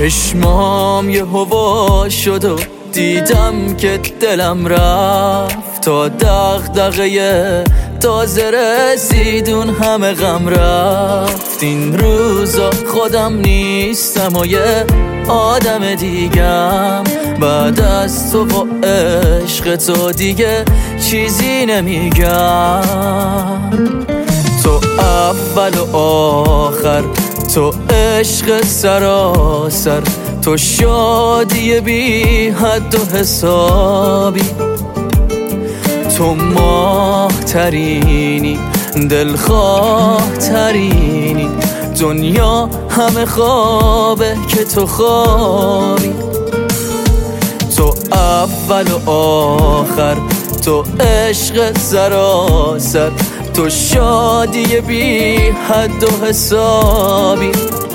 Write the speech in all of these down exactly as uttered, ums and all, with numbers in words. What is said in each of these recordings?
چشمام یه هوا شد و دیدم که دلم رفت، تا دغدغه تازه رسیدون همه غم رفت. این روزا خودم نیستم و یه آدم دیگم، بعد از تو و عشق تو دیگه چیزی نمیگم. تو اول و آخر، تو عشق سراسر، تو شادی بی حد و حسابی، تو ماه ترینی، دلخواه ترینی، دنیا همه خوابه که تو خوابی. تو اول و آخر، تو عشق سراسر، تو شادی بی حد و حسابی،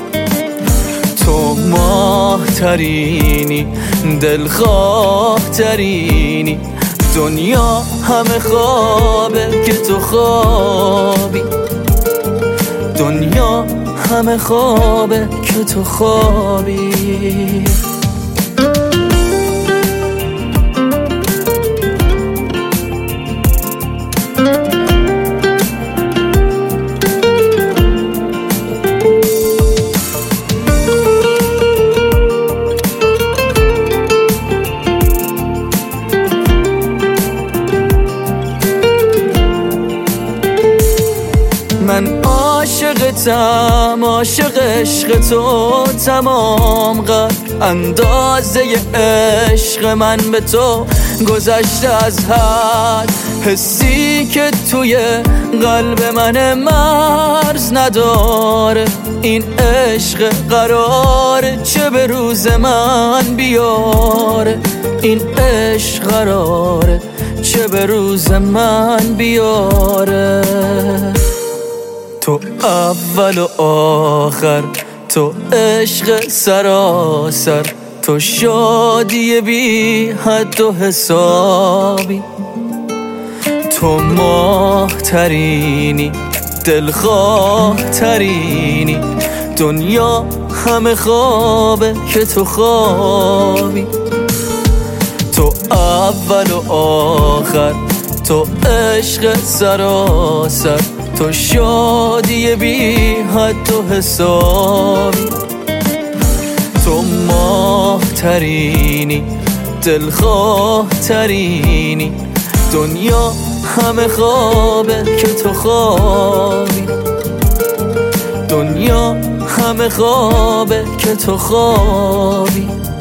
تو ماه ترینی، دلخواه ترینی، دنیا همه خوابه که تو خوابی، دنیا همه خوابه که تو خوابی. من عاشقتم، عاشق عشق تو تمام قد، اندازه عشق من به تو گذشته از حد. حسی که توی قلب من مرز نداره، این عشق قراره چه به روز من بیاره، این عشق قراره چه به روز من بیاره. تو اول و آخر، تو عشق سراسر، تو شادی بی حد و حسابی، تو ماه ترینی، دلخواه ترینی، دنیا همه خوابه که تو خوابی. تو اول و آخر، تو عشق سراسر، تو شادی بی حد و حسابی، تو ماه ترینی، دلخواه ترینی، دنیا همه خوابه که تو خوابی، دنیا همه خوابه که تو خوابی.